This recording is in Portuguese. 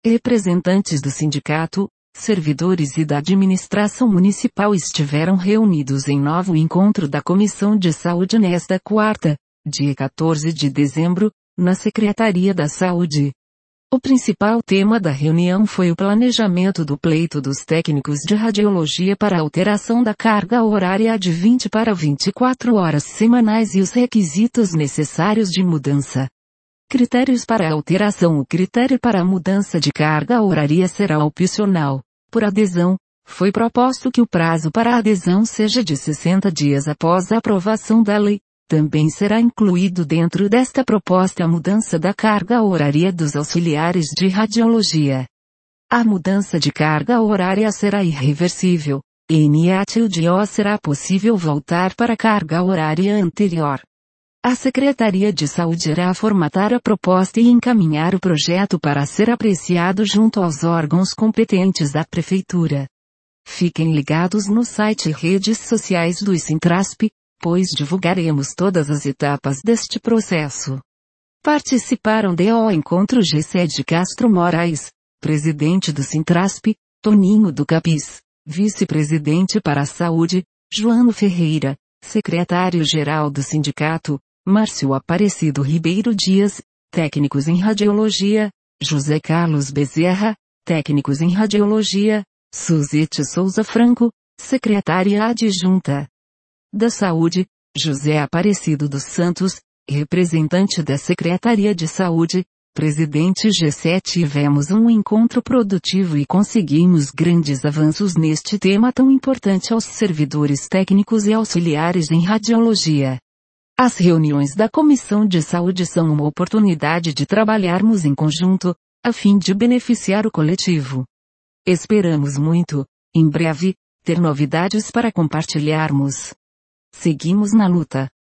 Representantes do sindicato, servidores e da administração municipal estiveram reunidos em novo encontro da Comissão de Saúde nesta quarta, dia 14 de dezembro, na Secretaria da Saúde. O principal tema da reunião foi o planejamento do pleito dos técnicos de radiologia para a alteração da carga horária de 20 para 24 horas semanais e os requisitos necessários de mudança. Critérios para a alteração. O critério para a mudança de carga horária será opcional. Por adesão, foi proposto que o prazo para a adesão seja de 60 dias após a aprovação da lei. Também será incluído dentro desta proposta a mudança da carga horária dos auxiliares de radiologia. A mudança de carga horária será irreversível. Em ato será possível voltar para a carga horária anterior. A Secretaria de Saúde irá formatar a proposta e encaminhar o projeto para ser apreciado junto aos órgãos competentes da Prefeitura. Fiquem ligados no site e redes sociais do Sintrasp, pois divulgaremos todas as etapas deste processo. Participaram do encontro Gessé de Castro Moraes, presidente do Sintrasp, Toninho do Capis, vice-presidente para a Saúde, Joano Ferreira, secretário-geral do sindicato, Márcio Aparecido Ribeiro Dias, técnicos em radiologia, José Carlos Bezerra, técnicos em radiologia, Suzete Souza Franco, secretária adjunta da Saúde, José Aparecido dos Santos, representante da Secretaria de Saúde, presidente G7. Tivemos um encontro produtivo e conseguimos grandes avanços neste tema tão importante aos servidores técnicos e auxiliares em radiologia. As reuniões da Comissão de Saúde são uma oportunidade de trabalharmos em conjunto, a fim de beneficiar o coletivo. Esperamos muito, em breve, ter novidades para compartilharmos. Seguimos na luta.